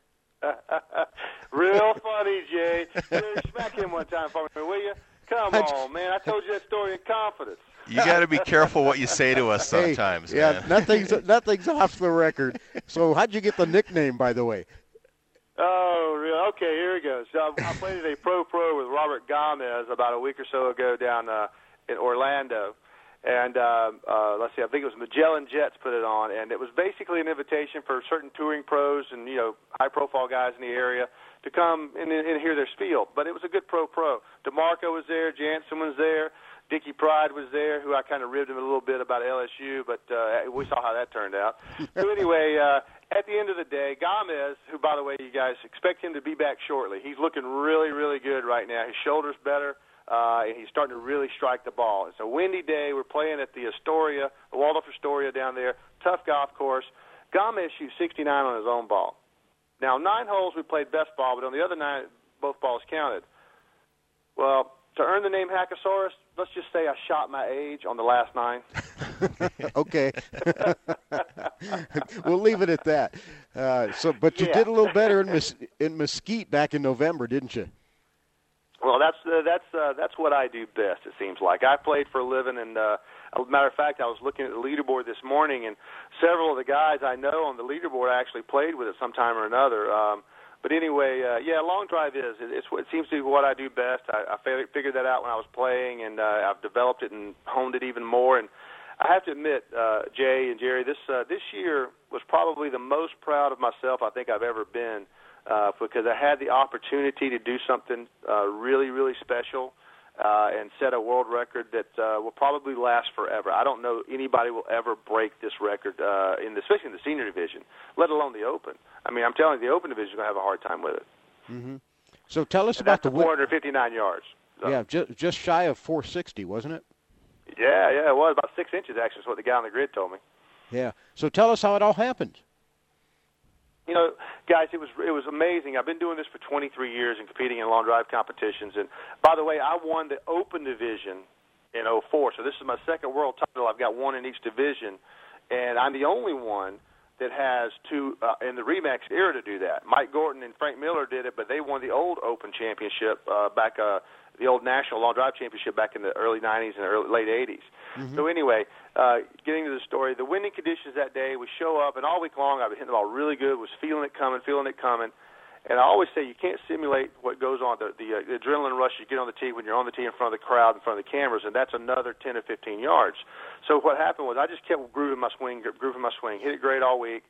Real funny, Jay. Smack him one time for me, will you? Come on, man. I told you that story in confidence. You got to be careful what you say to us sometimes, hey, yeah, man. nothing's nothing's off the record. So, how'd you get the nickname, by the way? Oh, really? Okay, here we go. So, I, I played a pro pro with Robert Gomez about a week or so ago down uh, in Orlando, and uh, uh, let's see, I think it was Magellan Jets put it on, and it was basically an invitation for certain touring pros and you know high-profile guys in the area to come and, and hear their spiel. But it was a good pro pro. DeMarco was there, Jansen was there. Dickie Pride was there, who I kind of ribbed him a little bit about L S U, but uh, we saw how that turned out. So anyway, uh, at the end of the day, Gomez, who, by the way, you guys expect him to be back shortly. He's looking really, really good right now. His shoulder's better, uh, and he's starting to really strike the ball. It's a windy day. We're playing at the Astoria, the Waldorf Astoria down there, tough golf course. Gomez shoots sixty-nine on his own ball. Now, nine holes we played best ball, but on the other nine, both balls counted. Well, to earn the name Hackosaurus, let's just say I shot my age on the last nine. Okay. We'll leave it at that. Uh, so, but you yeah. did a little better in Mes- in Mesquite back in November, didn't you? Well, that's uh, that's uh, that's what I do best. It seems like I played for a living, and uh, as a matter of fact, I was looking at the leaderboard this morning, and several of the guys I know on the leaderboard actually played with it sometime or another. Um, But anyway, uh, yeah, long drive is. It's, it seems to be what I do best. I, I figured that out when I was playing, and uh, I've developed it and honed it even more. And I have to admit, uh, Jay and Jerry, this uh, this year was probably the most proud of myself I think I've ever been uh, because I had the opportunity to do something uh, really, really special uh, and set a world record that uh, will probably last forever. I don't know anybody will ever break this record, uh, in the, especially in the senior division, let alone the Open. I mean, I'm telling you, the Open division is going to have a hard time with it. Mm-hmm. So tell us and about that's the four hundred fifty-nine yards. So. Yeah, just just shy of four sixty, wasn't it? Yeah, yeah, it was about six inches actually. Is what the guy on the grid told me. Yeah. So tell us how it all happened. You know, guys, it was it was amazing. I've been doing this for twenty-three years and competing in long drive competitions. And by the way, I won the Open division in oh four. So this is my second world title. I've got one in each division, and I'm the only one that has two uh, in the Remax era to do that. Mike Gordon and Frank Miller did it, but they won the old Open championship uh, back, uh, the old National Long Drive Championship back in the early nineties and early, late eighties. Mm-hmm. So anyway, uh, getting to the story, the winding conditions that day, we show up, and all week long I've been hitting the ball really good, was feeling it coming, feeling it coming. And I always say you can't simulate what goes on, the, the, uh, the adrenaline rush you get on the tee when you're on the tee in front of the crowd, in front of the cameras, and that's another ten to fifteen yards. So what happened was I just kept grooving my swing, grooving my swing, hit it great all week.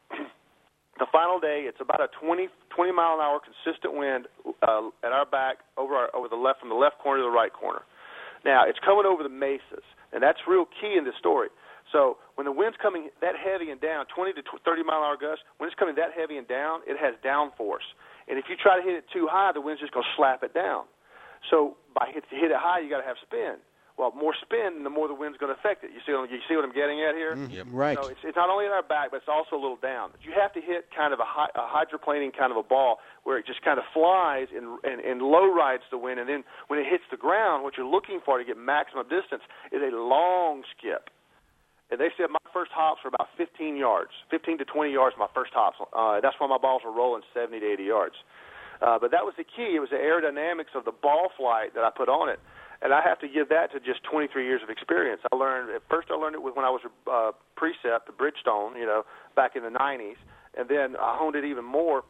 The final day, it's about a twenty, twenty mile an hour consistent wind uh, at our back over our, over the left, from the left corner to the right corner. Now, it's coming over the mesas, and that's real key in this story. So when the wind's coming that heavy and down, twenty to thirty mile an hour gusts, when it's coming that heavy and down, it has downforce. And if you try to hit it too high, the wind's just going to slap it down. So by hit, to hit it high, you got to have spin. Well, more spin, the more the wind's going to affect it. You see, you see what I'm getting at here? Mm, yep. Right. So it's, it's not only in our back, but it's also a little down. You have to hit kind of a, high, a hydroplaning kind of a ball where it just kind of flies and, and, and low rides the wind. And then when it hits the ground, what you're looking for to get maximum distance is a long skip. And they said my first hops were about fifteen yards, fifteen to twenty yards. My first hops. Uh, that's why my balls were rolling seventy to eighty yards. Uh, but that was the key. It was the aerodynamics of the ball flight that I put on it. And I have to give that to just twenty-three years of experience. I learned at first. I learned it when I was a uh, precept, the Bridgestone, you know, back in the nineties, and then I honed it even more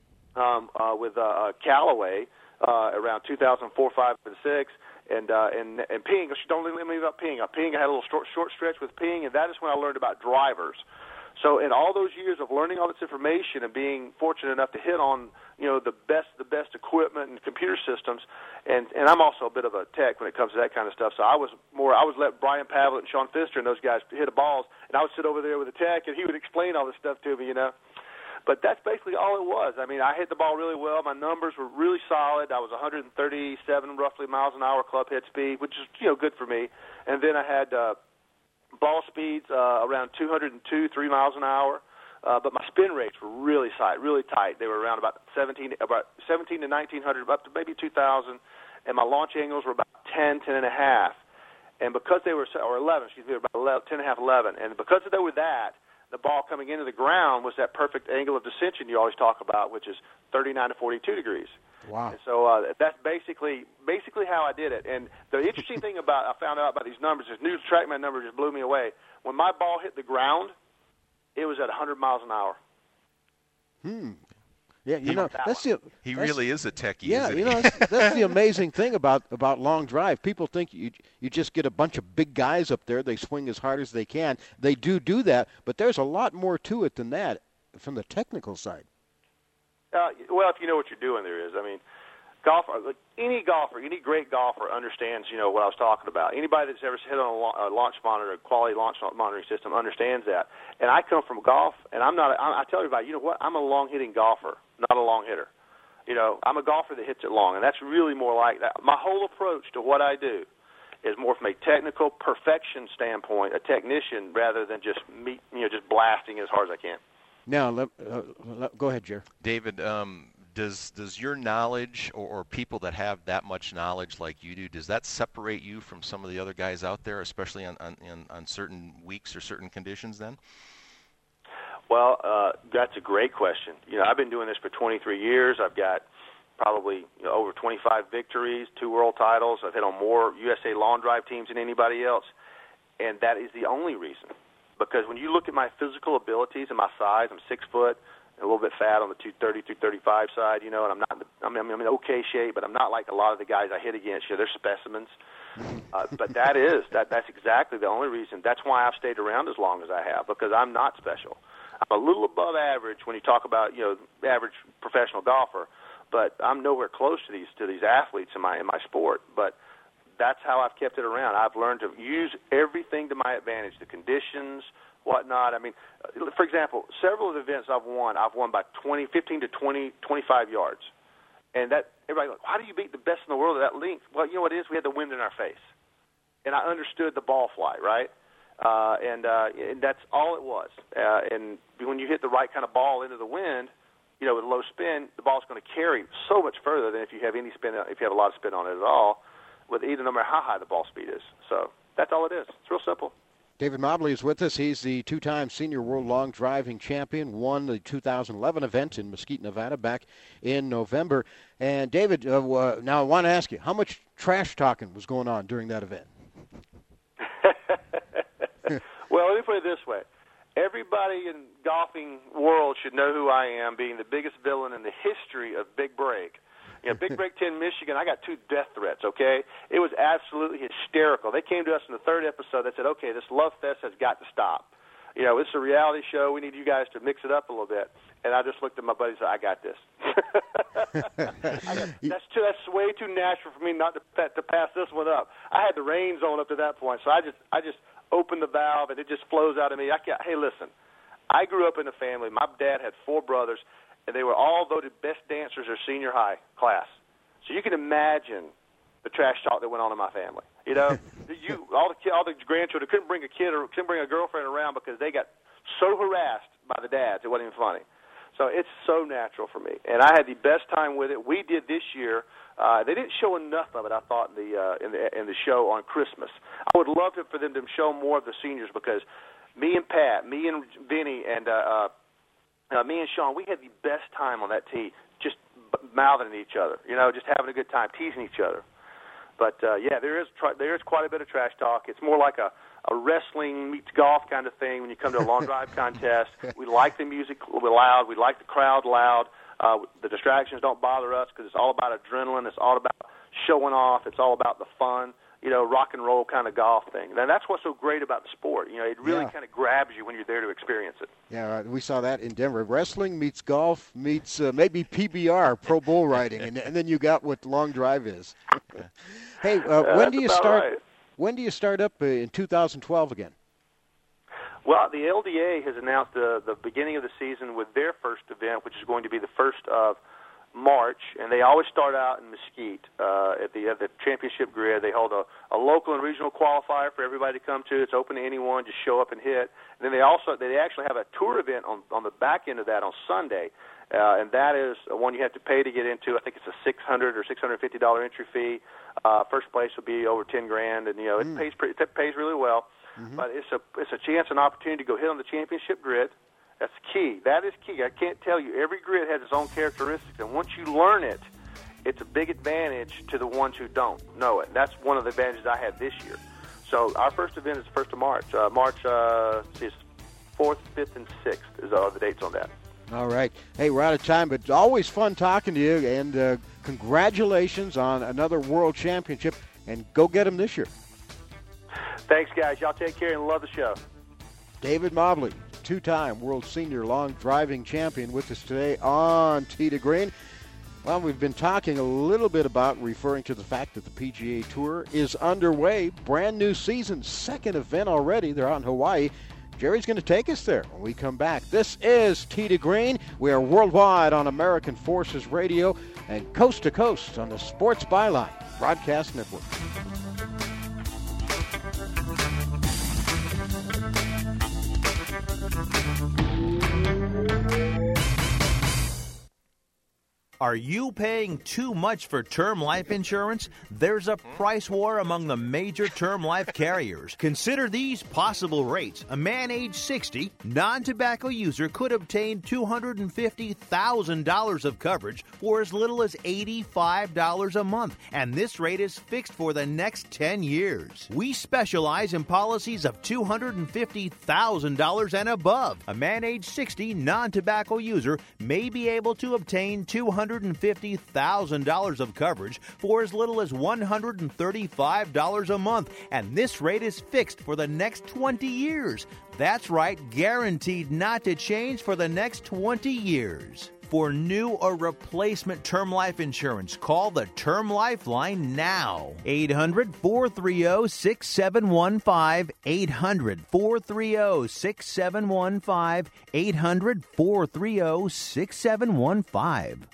um, uh, with uh, uh, Callaway uh, around two thousand four, five, and six. And uh, and and Ping, don't let me leave out Ping. Ping, I had a little short, short stretch with Ping, and that is when I learned about drivers. So in all those years of learning all this information and being fortunate enough to hit on, you know, the best the best equipment and computer systems, and and I'm also a bit of a tech when it comes to that kind of stuff. So I was more I was let Brian Pavlet and Sean Pfister and those guys hit the balls, and I would sit over there with a tech, and he would explain all this stuff to me, you know. But that's basically all it was. I mean, I hit the ball really well. My numbers were really solid. I was one thirty-seven roughly miles an hour club head speed, which is, you know, good for me. And then I had uh, ball speeds uh, around two oh two, three miles an hour. Uh, but my spin rates were really tight, really tight. They were around about seventeen, about seventeen to nineteen hundred, up to maybe two thousand. And my launch angles were about ten, ten and a half. And because they were, or eleven, excuse me, about eleven, ten and a half, eleven. And because they were that, the ball coming into the ground was that perfect angle of descension you always talk about, which is thirty-nine to forty-two degrees. Wow. And so uh, that's basically basically how I did it. And the interesting thing about I found out about these numbers is new TrackMan number just blew me away. When my ball hit the ground, it was at one hundred miles an hour. Hmm. Yeah, you He know, wrote that that's one. the He that's- really is a techie, Yeah, isn't you he? know, that's, that's the amazing thing about, about long drive. People think you you just get a bunch of big guys up there. They swing as hard as they can. They do do that, but there's a lot more to it than that from the technical side. Uh, well, if you know what you're doing, there is. I mean, golfer, like any golfer, any great golfer understands, you know, what I was talking about. Anybody that's ever hit on a, la- a launch monitor, a quality launch monitoring system, understands that. And I come from golf, and I'm not. I, I tell everybody, you know what? I'm a long hitting golfer, not a long hitter. You know, I'm a golfer that hits it long, and that's really more like that. My whole approach to what I do is more from a technical perfection standpoint, a technician, rather than just me, you know, just blasting as hard as I can. Now, let, uh, let, go ahead, Jer. David, um, does does your knowledge, or, or people that have that much knowledge like you do, does that separate you from some of the other guys out there, especially on on, on, on certain weeks or certain conditions then? Well, uh, that's a great question. You know, I've been doing this for twenty-three years. I've got probably you know, over twenty-five victories, two world titles. I've hit on more U S A lawn drive teams than anybody else, and that is the only reason. Because when you look at my physical abilities and my size, I'm six foot, a little bit fat on the two thirty, two thirty-five side, you know, and I'm not, I mean, I'm in okay shape, but I'm not like a lot of the guys I hit against. You know, they're specimens. Uh, but that is, that that's exactly the only reason. That's why I've stayed around as long as I have, because I'm not special. I'm a little above average when you talk about, you know, average professional golfer, but I'm nowhere close to these to these athletes in my in my sport. But that's how I've kept it around. I've learned to use everything to my advantage, the conditions, whatnot. I mean, for example, several of the events I've won, I've won by twenty, fifteen to twenty, twenty-five yards. And that everybody goes, how do you beat the best in the world at that length? Well, you know what it is? We had the wind in our face. And I understood the ball flight, right? Uh, and, uh, and that's all it was. Uh, and when you hit the right kind of ball into the wind, you know, with low spin, the ball's going to carry so much further than if you have any spin, if you have a lot of spin on it at all, with either no matter how high the ball speed is. So that's all it is. It's real simple. David Mobley is with us. He's the two-time senior world long driving champion, won the two thousand eleven event in Mesquite, Nevada back in November. And David, uh, uh, now I want to ask you, how much trash talking was going on during that event? Well, let me put it this way. everybody in golfing world should know who I am, being the biggest villain in the history of Big Break. You know, Big Break ten Michigan, I got two death threats, okay? It was absolutely hysterical. They came to us in the third episode. They said, okay, this love fest has got to stop. You know, it's a reality show. We need you guys to mix it up a little bit. And I just looked at my buddy and said, I got this. I got, that's, too, that's way too natural for me not to, to pass this one up. I had the reins on up to that point, so I just I just opened the valve, and it just flows out of me. I can't, hey, listen, I grew up in a family. My dad had four brothers, and they were all voted best dancers their senior high class. So you can imagine the trash talk that went on in my family. You know, you all the all the grandchildren couldn't bring a kid or couldn't bring a girlfriend around because they got so harassed by the dads. It wasn't even funny. So it's so natural for me, and I had the best time with it. We did this year. Uh, they didn't show enough of it, I thought, in the uh, in the in the show on Christmas. I would love to, for them to show more of the seniors because me and Pat, me and Vinny, and uh, uh, uh, me and Sean, we had the best time on that tee, just mouthing at each other. You know, just having a good time, teasing each other. But uh, yeah, there is tr- there is quite a bit of trash talk. It's more like a a wrestling meets golf kind of thing when you come to a long drive contest. We like the music loud. We like the crowd loud. Uh, the distractions don't bother us because it's all about adrenaline. It's all about showing off. It's all about the fun, you know, rock and roll kind of golf thing. And that's what's so great about the sport. You know, it really yeah. kind of grabs you when you're there to experience it. Yeah, we saw that in Denver. Wrestling meets golf meets uh, maybe P B R, pro bull riding, and, and then you got what long drive is. Hey, uh, yeah, when do you start? Right. When do you start up uh, in two thousand twelve again? Well, the L D A has announced uh, the beginning of the season with their first event, which is going to be the first of March, and they always start out in Mesquite uh, at the at the championship grid. They hold a, a local and regional qualifier for everybody to come to. It's open to anyone. Just show up and hit. And then they also they actually have a tour event on on the back end of that on Sunday. Uh, and that is one you have to pay to get into. I think it's a six hundred or six hundred fifty dollar entry fee. Uh, first place will be over ten grand, and you know it mm. pays pretty, it pays really well. Mm-hmm. But it's a it's a chance, an opportunity to go hit on the championship grid. That's key. That is key. I can't tell you. Every grid has its own characteristics, and once you learn it, it's a big advantage to the ones who don't know it. That's one of the advantages I had this year. So our first event is the first of March. Uh, March uh, is fourth, fifth, and sixth is uh, the dates on that. All right. Hey, we're out of time, but always fun talking to you, and uh, congratulations on another World Championship, and go get them this year. Thanks, guys. Y'all take care and love the show. David Mobley, two-time World Senior Long Driving Champion, with us today on Tee to Green. Well, we've been talking a little bit about referring to the fact that the P G A Tour is underway. Brand new season, second event already. They're out in Hawaii. Jerry's going to take us there when we come back. This is Tee to Green. We are worldwide on American Forces Radio and coast to coast on the Sports Byline Broadcast Network. Are you paying too much for term life insurance? There's a price war among the major term life carriers. Consider these possible rates. A man age sixty, non-tobacco user, could obtain two hundred fifty thousand dollars of coverage for as little as eighty-five dollars a month, and this rate is fixed for the next ten years. We specialize in policies of two hundred fifty thousand dollars and above. A man age sixty, non-tobacco user may be able to obtain two hundred fifty thousand dollars of coverage for as little as one hundred thirty-five dollars a month, and this rate is fixed for the next twenty years. That's right, guaranteed not to change for the next twenty years. For new or replacement term life insurance, call the Term Lifeline now. eight hundred, four three zero, six seven one five. eight hundred, four three zero, six seven one five. eight hundred, four three zero, six seven one five.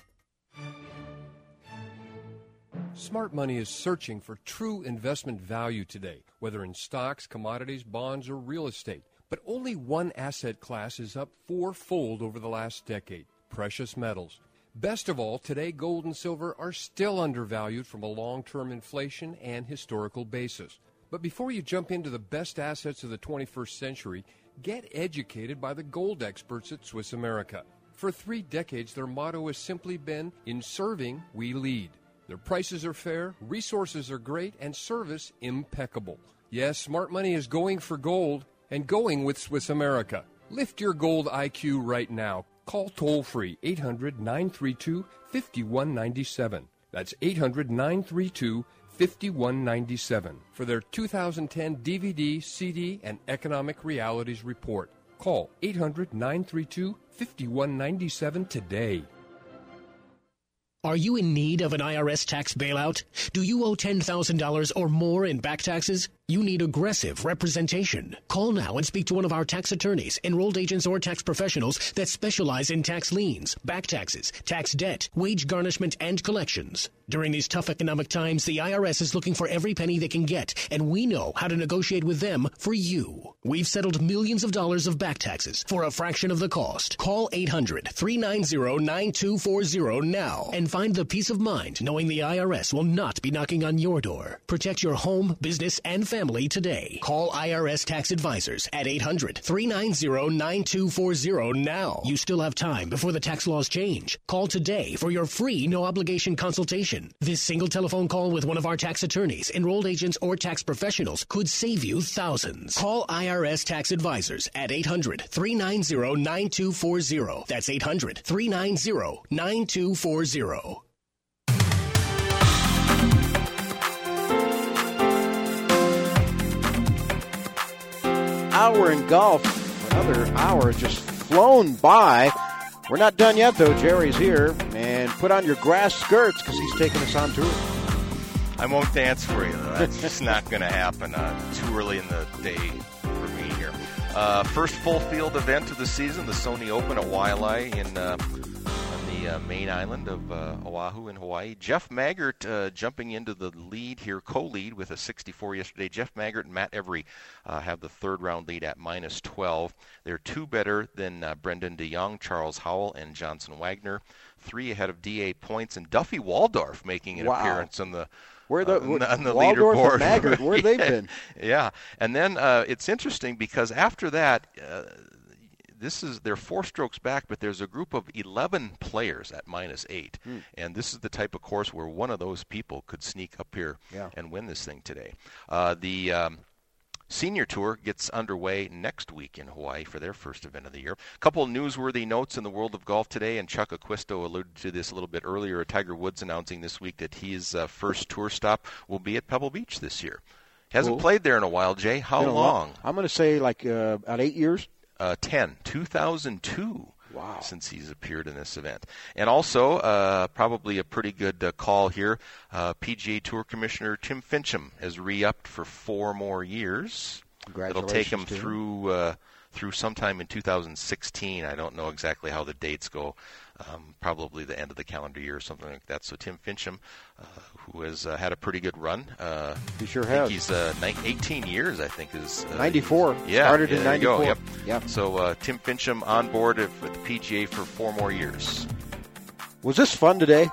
Smart Money is searching for true investment value today, whether in stocks, commodities, bonds, or real estate. But only one asset class is up fourfold over the last decade: precious metals. Best of all, today gold and silver are still undervalued from a long-term inflation and historical basis. But before you jump into the best assets of the twenty-first century, get educated by the gold experts at Swiss America. For three decades, their motto has simply been, "In serving, we lead." Their prices are fair, resources are great, and service impeccable. Yes, Smart Money is going for gold and going with Swiss America. Lift your gold I Q right now. Call toll-free eight hundred, nine three two, five one nine seven. That's eight hundred, nine three two, five one nine seven for their two thousand ten D V D, C D, and Economic Realities Report. Call eight hundred, nine three two, five one nine seven today. Are you in need of an I R S tax bailout? Do you owe ten thousand dollars or more in back taxes? You need aggressive representation. Call now and speak to one of our tax attorneys, enrolled agents, or tax professionals that specialize in tax liens, back taxes, tax debt, wage garnishment, and collections. During these tough economic times, the I R S is looking for every penny they can get, and we know how to negotiate with them for you. We've settled millions of dollars of back taxes for a fraction of the cost. Call eight hundred, three nine zero, nine two four zero now and find the peace of mind knowing the I R S will not be knocking on your door. Protect your home, business, and family today. Call I R S Tax Advisors at eight hundred, three nine zero, nine two four zero now. You still have time before the tax laws change. Call today for your free no-obligation consultation. This single telephone call with one of our tax attorneys, enrolled agents, or tax professionals could save you thousands. Call I R S Tax Advisors at eight hundred, three nine zero, nine two four zero. That's eight hundred, three nine zero, nine two four zero. Hour in golf, another hour just flown by. We're not done yet, though. Jerry's here, and put on your grass skirts because he's taking us on tour. I won't dance for you, though. That's just not going to happen uh, too early in the day for me here. Uh, first full field event of the season, the Sony Open at Waialae in uh, on the uh, main island of uh, Oahu in Hawaii. Jeff Maggart uh, jumping into the lead here, co-lead with a sixty-four yesterday. Jeff Maggart and Matt Every uh, have the third round lead at minus twelve. They're two better than uh, Brendan DeYoung, Charles Howell, and Johnson Wagner. Three ahead of D A Points and Duffy Waldorf making an wow. appearance on the Where the, uh, on the, on the Waldorf leaderboard. And Maggart, where yeah. they've been. Yeah, and then uh, it's interesting because after that, uh, this is they're four strokes back, but there's a group of eleven players at minus eight, hmm. and this is the type of course where one of those people could sneak up here yeah. and win this thing today. Uh, the um, Senior Tour gets underway next week in Hawaii for their first event of the year. A couple of newsworthy notes in the world of golf today, and Chuck Acquisto alluded to this a little bit earlier. Tiger Woods announcing this week that his uh, first tour stop will be at Pebble Beach this year. Hasn't cool. played there in a while, Jay. How long? long? I'm going to say like uh, about eight years. Uh, ten. two thousand two. Wow. Since he's appeared in this event. And also, uh, probably a pretty good uh, call here, uh, P G A Tour Commissioner Tim Finchem has re-upped for four more years. It'll take him through uh, through sometime in two thousand sixteen. I don't know exactly how the dates go. Um, probably the end of the calendar year or something like that. So Tim Finchem, uh, who has uh, had a pretty good run. Uh, he sure I has. Think he's uh, eighteen years, I think. is uh, ninety-four. Yeah, started yeah, in ninety-four. Yep. Yep. So uh, Tim Finchem on board with the P G A for four more years. Was this fun today?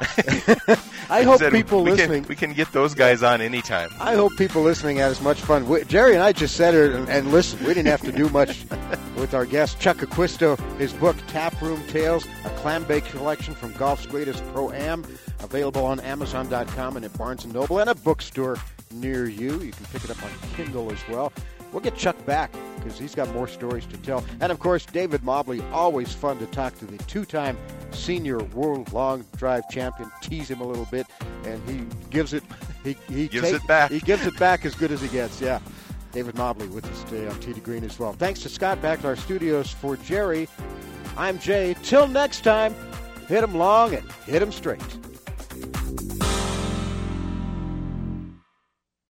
I hope said, people we listening. Can, we can get those guys on anytime. I hope people listening had as much fun. We, Jerry and I just sat here and, and listened. We didn't have to do much with our guest, Chuck Acquisto. His book, Taproom Tales, a clam bake collection from golf's greatest pro-am, available on Amazon dot com and at Barnes and Noble and a bookstore near you. You can pick it up on Kindle as well. We'll get Chuck back because he's got more stories to tell. And, of course, David Mobley, always fun to talk to the two-time senior world long drive champion. Tease him a little bit, and he gives it he, he gives take, it back. He gives it back as good as he gets, yeah. David Mobley with us today on Tee to Green as well. Thanks to Scott back to our studios. For Jerry, I'm Jay. Till next time, hit 'em long and hit 'em straight.